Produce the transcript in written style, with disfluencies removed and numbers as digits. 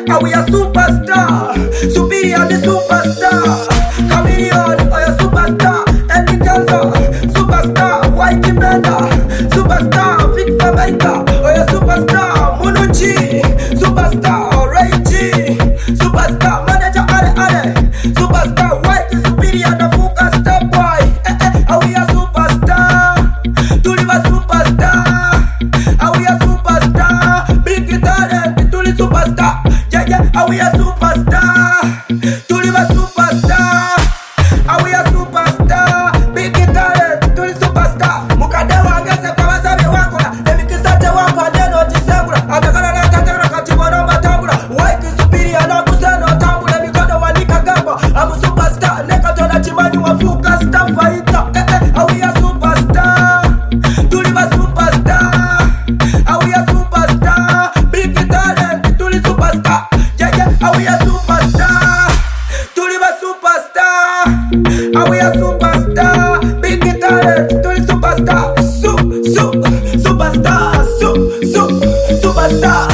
Are we a superstar? Superior the superstar. Chameleon, oh you superstar. Eddie Kenzo, superstar. Whitey Bender, superstar. Vic Fabaita, oh you superstar. Munuchi, superstar. Ray G, superstar. Manager Ale, superstar. Whitey superior the fuka star boy. Are we a superstar? Tuliva superstar. Are we a superstar? Big talent, Tuli superstar. Yeah, are we a superstar? Tuliva superstar. Are we a superstar? Big talent, Tuli superstar. Mukadewa ngese kwa wasabi wakula. Emikisate wapa neno jisengula. Atakana na tatara katibo nomba tambula. Waiki superior na kuseno tambula. Mikono walika gamba. Amu superstar. Nekatona chimani wafuka star fighter. Are we a superstar? Tuliva superstar. Are we a superstar? Big talent, Tuli superstar. Yeah, are we a superstar? Tuliva superstar. Are we a superstar? Big talent, Tuli superstar. Superstar. Superstar.